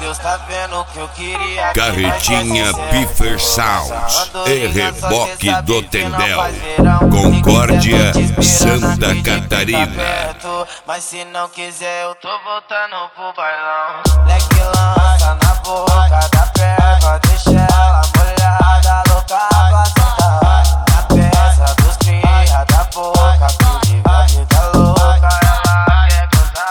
Deus tá vendo que eu queria. Carretinha Piffer Sounds e reboque do Tendel, Concórdia, Santa Catarina. Mas se não quiser eu tô voltando pro bailão. Leque lança na boca da perna, deixa ela molhada, louca pra sentar. Na peça dos cria da boca, que vive a vida louca, ela quer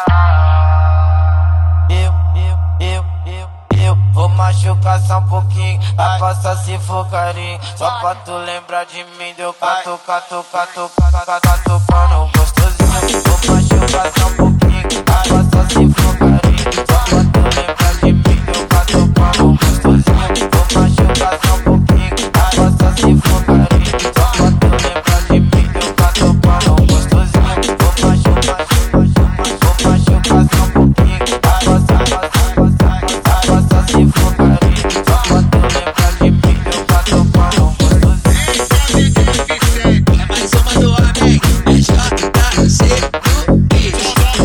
gozar. Eu vou machucar só um pouquinho, a passa se for carinho. Só pra tu lembrar de mim, deu cato, cato, cato, cato, cato, pano gostosinho. Vou machucar só um pouquinho, a passa se for carinho. Só pra tu lembrar de mim, deu cato, pano gostosinho. Vou machucar só um pouquinho, a passa se for carinho. Só pra tu lembrar de mim, deu cato, pano gostosinho. Vou machucar só um pouquinho, a passa se for carinho. Só pra tu lembrar de mim, deu cato, pano gostosinho. É mais uma do homem, é JC do beat.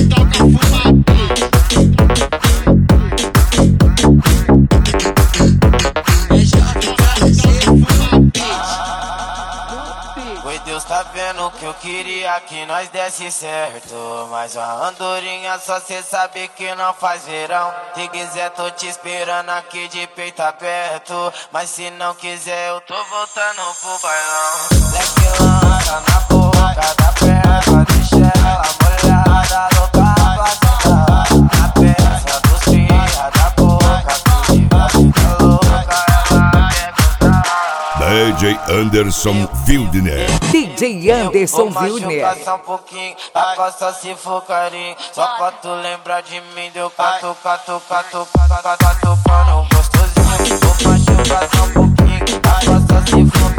Oi, Deus tá vendo que eu queria que nós desse certo. Mas uma andorinha só cê sabe que não faz verão. Se quiser tô te esperando aqui de peito aberto. Mas se não quiser eu tô voltando pro bailão. Leque lança na boca da perna, deixa ela molhada, louca pra sentar. Na peça dos cria da boca, que vive a vida louca, ela quer gozar. DJ Anderson Wildner. DJ Anderson Wildner. Vou machucar só um pouquinho, a costa se for carinho. Só pra tu lembrar de mim, deu cato, cato, cato, cato, cato, pano gostosinho. Vou machucar só um pouquinho, a costa se for